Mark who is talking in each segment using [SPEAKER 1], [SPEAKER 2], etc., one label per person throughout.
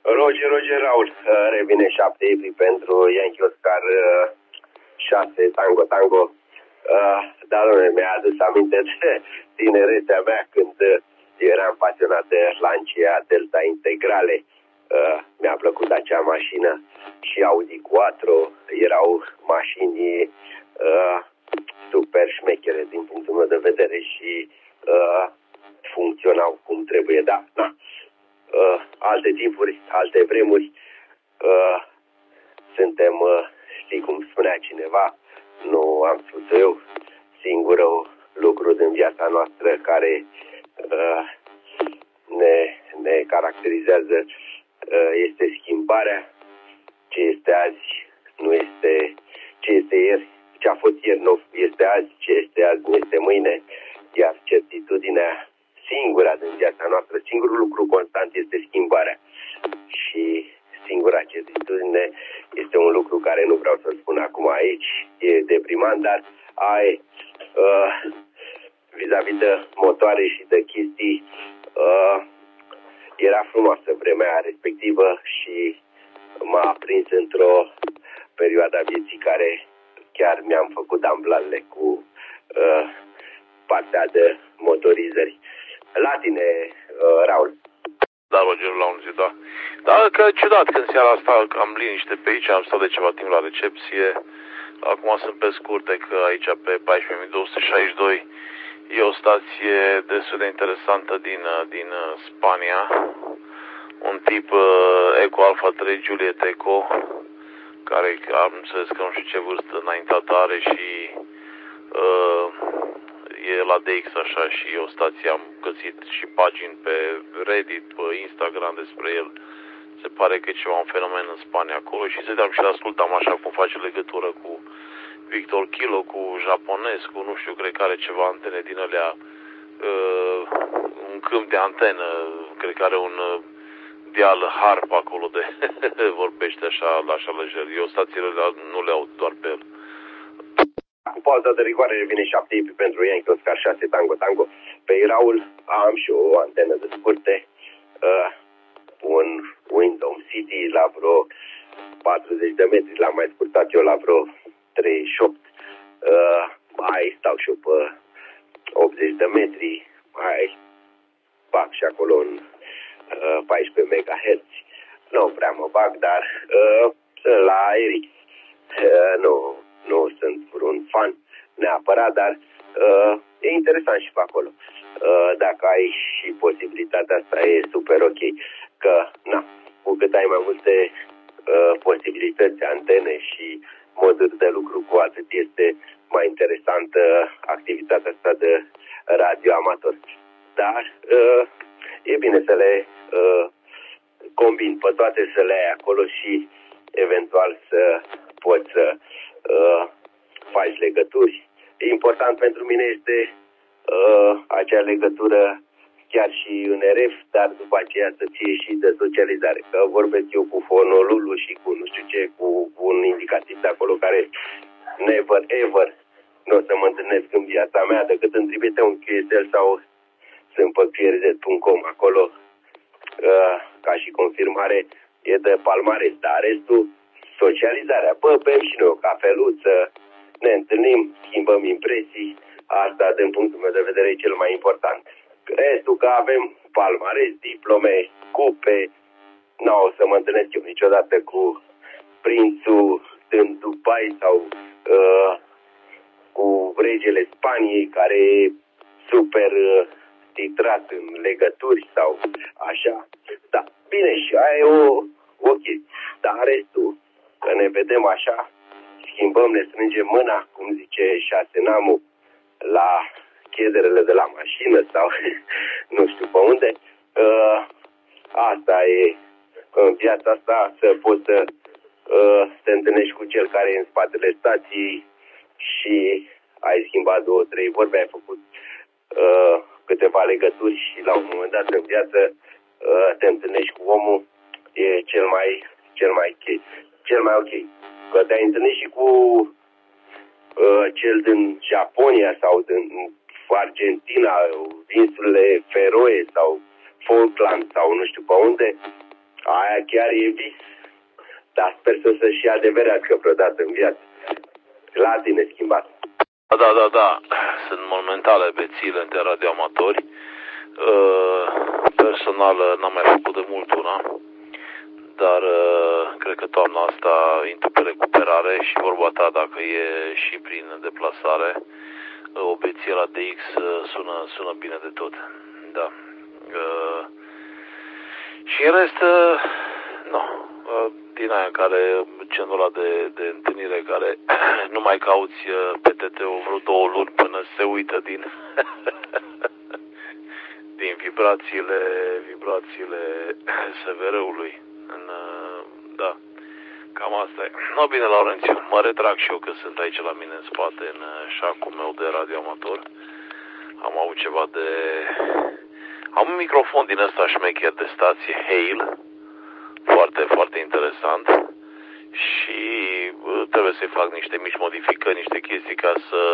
[SPEAKER 1] Roger, Raul, revine 7 April pentru Yankee Oscar 6 Tango. Dar mi-a adus aminte de tinerețea mea când eram pasionat de Lancia Delta Integrale. Mi-a plăcut acea mașină și Audi Quattro, erau mașini super șmechere din punctul meu de vedere și funcționau cum trebuie, da. Alte timpuri, alte vremuri, suntem, știi cum spunea cineva, nu am spus eu, singurul lucru din viața noastră care ne caracterizează este schimbarea. Ce este azi nu este ce este ieri, ce a fost ieri nu este azi, ce este azi nu este mâine, iar certitudinea singura din viața noastră, singurul lucru constant este schimbarea. Și singura certitudine este un lucru care nu vreau să-l spun acum aici, e deprimant, dar vis-a-vis de motoare și de chestii, era frumoasă vremea respectivă și m-a prins într-o perioadă a vieții care chiar mi-am făcut amblalele cu partea de motorizări. La tine, Raul.
[SPEAKER 2] Da, Roger, la un zi, da. Dar că ciudat că în seara asta am liniște pe aici, am stat de ceva timp la recepție. Acum sunt pe scurte că aici pe 14262 e o stație destul de interesantă din Spania. Un tip Eco Alpha 3 Juliet Eco, care am înțeles că nu știu ce vârstă înaintată are și e la DX așa și e o stație, am găsit și pagini pe Reddit, pe Instagram despre el. Se pare că e ceva un fenomen în Spania acolo și stăteam și l-ascultam așa cum face legătură cu Victor Kilo, cu japonez, cu nu știu, cred că are ceva antene din alea, un câmp de antenă, cred că are un deal harp acolo de vorbește așa lejer. Eu stațiile nu le aud, doar pe el.
[SPEAKER 1] Cu pauza de rigoare revine 7 April pentru Yankee Oscar 6 Tango. Pe Raul am și o antenă de scurte, un Windows City la vreo 40 de metri, l-am mai scurtat eu la vreo 38, mai stau și eu pe 80 de metri, mai bag și acolo în 14 MHz, nu prea mă bag, dar sunt la RX, nu sunt vreun fan neapărat, dar e interesant și pe acolo. Dacă ai și posibilitatea asta, e super ok. Că, cu cât ai mai multe posibilități, antene și moduri de lucru, cu atât este mai interesantă activitatea asta de radio amator. Dar e bine să le combini pe toate, să le ai acolo și eventual să poți să faci legături. Important pentru mine este acea legătură chiar și în RF, dar după aceea să fie și de socializare. Că vorbesc eu cu fonololul și cu nu știu ce, cu un indicativ de acolo care never ever nu o să mă întâlnesc în viața mea decât îmi trimite un QSL sau sunt pe qrz.com acolo ca și confirmare, e de palmares, dar restul socializarea. Bem și noi o cafeluță, ne întâlnim, schimbăm impresii, asta din punctul meu de vedere e cel mai important. Restul că avem palmares, diplome, cupe, nu o să mă întâlnesc eu niciodată cu prințul din Dubai sau cu regele Spaniei care e super titrat în legături sau așa. Da, bine, și aia e o chestie. Dar restul, că ne vedem așa, schimbăm, ne strângem mâna, cum zice Șasenamul, la chederele de la mașină sau nu știu pe unde. Asta e în viața asta, să poți să te întâlnești cu cel care e în spatele stației și ai schimbat 2-3 vorbe, ai făcut câteva legături și la un moment dat în viață te întâlnești cu omul, e cel mai ok. Că te-ai întâlnit și cu cel din Japonia sau din Argentina, insulele Feroe sau Falkland sau nu știu pe unde, Aia chiar e vis. Dar sper să-și adeverească vreodată în viață. La tine schimbat.
[SPEAKER 2] Da. Sunt monumentale bețiile între radioamatori. Personal n-am mai făcut de mult una. Dar cred că toamna asta intru pe recuperare și vorba ta, dacă e și prin deplasare, o beție la DX sună bine de tot. Da. Și în rest, din aia care, genul ăla de întâlnire care nu mai cauți pe TT-ul vreo 2 luni până se uită din din vibrațiile SVR-ului. Da, cam asta e. No, bine, Laurențiu, mă retrag și eu că sunt aici la mine în spate, în șacul meu de radioamator. Am avut ceva de... Am un microfon din ăsta șmecher de stație Hale, foarte, foarte interesant. Și trebuie să-i fac niște mici modificări, niște chestii ca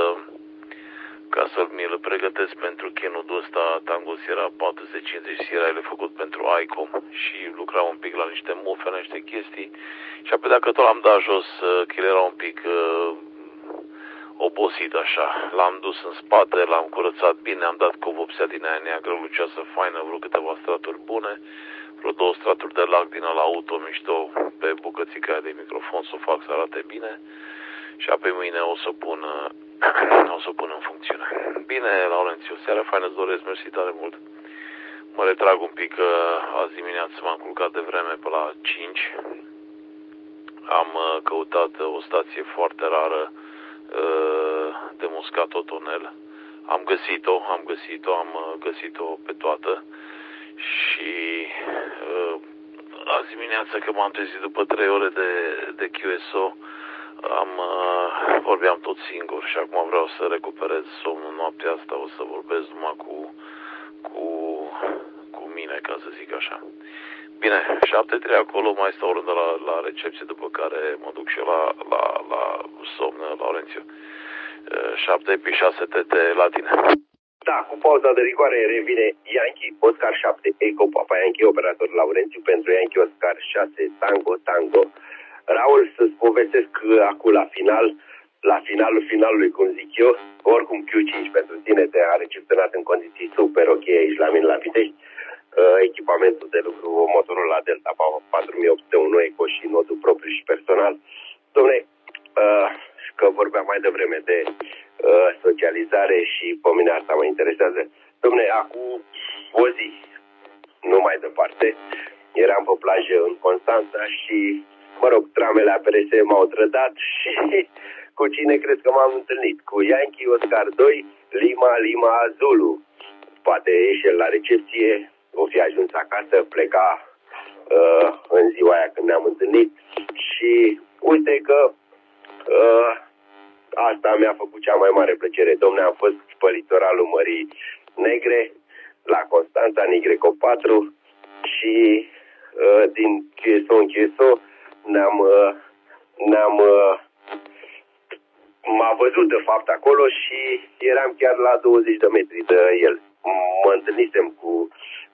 [SPEAKER 2] să mi-l pregătesc pentru Kenwood-ul ăsta Tango Sierra 450 Sierra, el e făcut pentru ICOM și lucra un pic la niște mufe, la niște chestii și apoi dacă tot l-am dat jos, că el era un pic obosit așa, l-am dus în spate, l-am curățat bine, am dat cu vopsea din aia neagră, lucioasă, faină, vreo câteva straturi bune, vreo 2 straturi de lac din ăla auto mișto pe bucățica aia de microfon să o fac să arate bine și apoi mâine o să o pun în funcțiune. Bine, Laurențiu, seara faină, îți doresc, mersi tare mult. Mă retrag un pic, că azi dimineață m-am culcat de vreme pe la 5. Am căutat o stație foarte rară de muscat otonel. Am găsit-o pe toată și azi dimineață că m-am trezit după 3 ore de QSO, vorbeam tot singur și acum vreau să recuperez somnul noaptea asta, o să vorbesc numai cu mine, ca să zic așa. Bine, 7-3 acolo, mai stau o rândă la recepție, după care mă duc și eu la somn, Laurențiu. 7-6 TT la tine.
[SPEAKER 1] Da, cu pauza de rigoare revine Yankee Oscar 7 Eco Papa Yankee, operator Laurențiu pentru Yankee Oscar 6 Tango. Raul, să-ți povestesc acum la finalului, cum zic eu, oricum Q5 pentru tine te-a recepționat în condiții super ok aici la mine la Pitești. Echipamentul de lucru, motorul la Delta 4801 Eco și nodul propriu și personal. Dom'le, că vorbeam mai devreme de socializare și pe mine asta mă interesează. Dom'le, acum o zi, nu mai departe, eram pe plajă în Constanța și, mă rog, tramele APRS m-au trădat și cu cine crezi că m-am întâlnit? Cu Yankee Oscar 2, Lima Zulu. Poate ieși la recepție, o fi ajuns acasă, pleca în ziua aia când ne-am întâlnit și uite că asta mi-a făcut cea mai mare plăcere. Dom'le, am fost pe litoralul Mării Negre, la Constanța, în Y4 și din QSO în QSO m-a văzut de fapt acolo și eram chiar la 20 de metri de el. Mă întâlnisem cu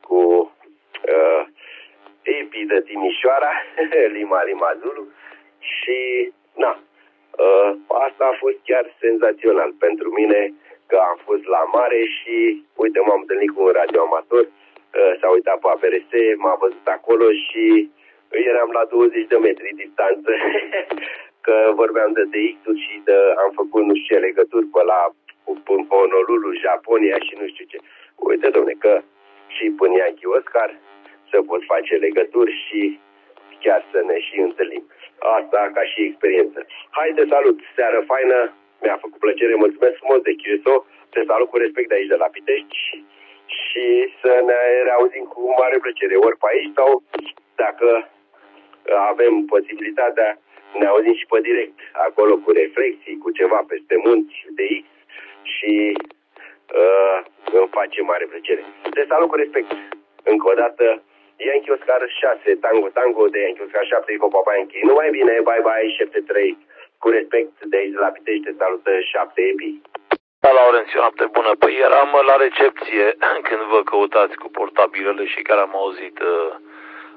[SPEAKER 1] Epi de Timișoara, Lima Zulu și asta a fost chiar senzațional pentru mine, că am fost la mare și uite, m-am întâlnit cu un radioamator, s-a uitat pe APRS, m-a văzut acolo și eram la 20 de metri distanță, că vorbeam de DX-uri și am făcut nu știu ce legături în Honolulu, Japonia și nu știu ce. Uite, dom'le, că și până Yankee Oscar să pot face legături și chiar să ne și întâlnim. Asta ca și experiență. Haide, salut, seară faină, mi-a făcut plăcere, mulțumesc frumos de QSO, te salut cu respect de aici de la Pitești și să ne reauzim cu mare plăcere, ori pe aici sau dacă avem posibilitatea, ne auzim și pe direct, acolo cu reflexii, cu ceva peste munți de X și îmi face mare plăcere. Te salut cu respect. Încă o dată, Yankee Oscar 6, Tango de Yankee Oscar 7, Eco Papa Yankee. Numai bine, bye, 7-3. Cu respect de aici de la Pitești, te salută 7 Epi.
[SPEAKER 2] Da, Laurențiu, noapte bună. Păi eram la recepție când vă căutați cu portabilele și care am auzit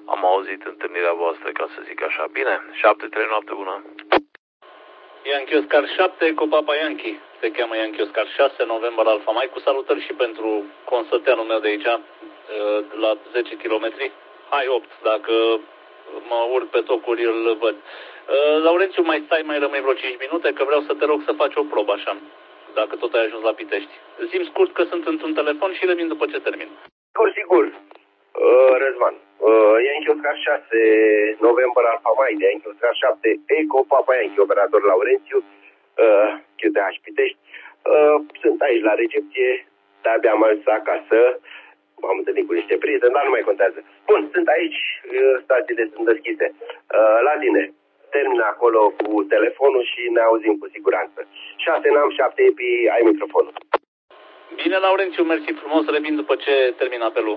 [SPEAKER 2] Am auzit întâlnirea voastră, ca să zic așa. Bine, 7-3, noapte bună.
[SPEAKER 3] Yankee Oscar 7, cu Papa Yankee. Se cheamă Yankee Oscar 6, November Alpha Mike. Cu salutări și pentru consăteanul meu de aici, la 10 km. Hai 8, dacă mă urc pe tocuri îl văd. Laurențiu, mai stai, mai rămâi vreo 5 minute, că vreau să te rog să faci o probă așa, dacă tot ai ajuns la Pitești. Zi-mi scurt că sunt într-un telefon și revin după ce termin.
[SPEAKER 1] Sigur. Răzvan. Yankee Oscar 6, November Alpha Mike, Yankee Oscar 7, Eco Papa Yankee, operator Laurențiu, QTH Pitești. Sunt aici la recepție, de-abia am ajuns acasă, m-am întâlnit cu niște prieteni, dar nu mai contează. Bun, sunt aici, stațiile sunt deschise. La tine, termin acolo cu telefonul și ne auzim cu siguranță. 6 n-am, 7 epi, ai microfonul.
[SPEAKER 3] Bine, Laurențiu, mersi frumos, revin după ce termin apelul.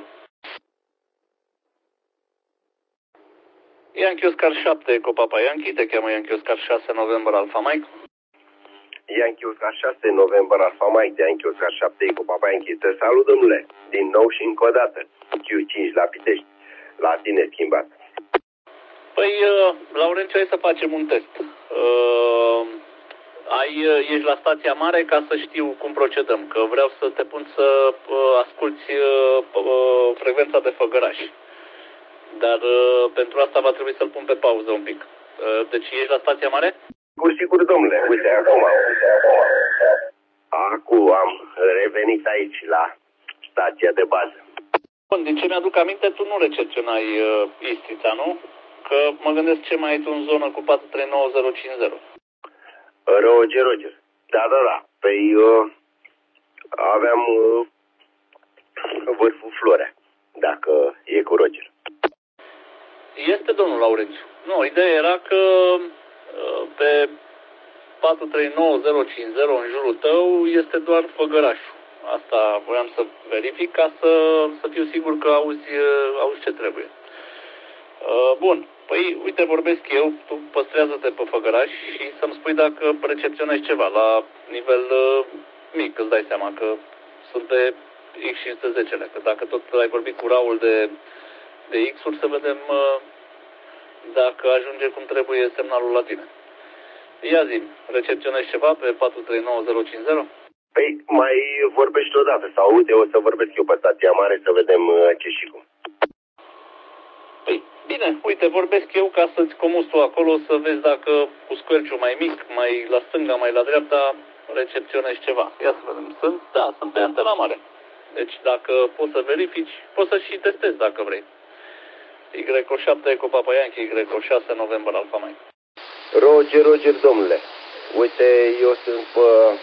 [SPEAKER 3] Yankee Oscar 7, cu Papa Yankee, te cheamă Yankee Oscar 6, November Alpha Mike.
[SPEAKER 1] Yankee Oscar 6, November Alpha Mike, Yankee Oscar 7, cu Papa Yankee. Te salut, domnule, din nou și încă o dată. Q5 la Pitești, la tine schimbat.
[SPEAKER 3] Păi, Laurențiu, hai să facem un test. Ești la stația mare ca să știu cum procedăm, că vreau să te pun să asculti frecvența de Făgăraș. Dar pentru asta va trebui să-l pun pe pauză un pic. Deci ești la stația mare?
[SPEAKER 1] Sigur, domnule. Uite, acum am revenit aici la stația de bază.
[SPEAKER 3] Bun, din ce mi-aduc aminte, tu nu recepționai Istrița, nu? Că mă gândesc ce mai ai tu în zonă cu 439050.
[SPEAKER 1] Roger. Da. Păi aveam vârful Florea, dacă e cu Roger.
[SPEAKER 3] Este, domnul Laurențiu. Nu, ideea era că pe 439050 în jurul tău este doar Făgărașul. Asta voiam să verific ca să fiu sigur că auzi ce trebuie. Bun. Păi, uite, vorbesc eu, tu păstrează-te pe Făgăraș și să-mi spui dacă recepționezi ceva la nivel mic, îți dai seama că sunt pe X510-le, că dacă tot ai vorbit cu Raul de X-uri, să vedem dacă ajunge cum trebuie semnalul la tine. Ia zi, recepționezi ceva pe 439050?
[SPEAKER 1] Păi, mai vorbești odată, sau uite, o să vorbesc eu pe stația mare să vedem ce și cum.
[SPEAKER 3] Păi, bine, uite, vorbesc eu ca să-ți comuți tu acolo să vezi dacă cu squelciul mai mic, mai la stânga, mai la dreapta, recepționezi ceva. Ia să vedem. Sunt pe antena mare. Deci dacă poți să verifici, poți să și testezi dacă vrei. Y7 cu Papa Yankee, Y6 November Alpha Mike.
[SPEAKER 1] Roger, domnule. Uite, eu sunt pe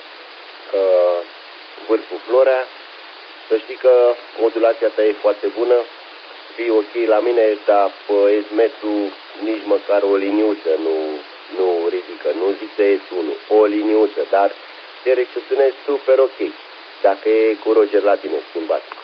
[SPEAKER 1] vârful Florea. Să știi că modulația ta e foarte bună. Fii ok la mine, dar pe S-metru nici măcar o liniuță nu ridică. Nu zic de S1, o liniuță, dar te recepționezi super ok. Dacă e cu Roger la tine schimbat.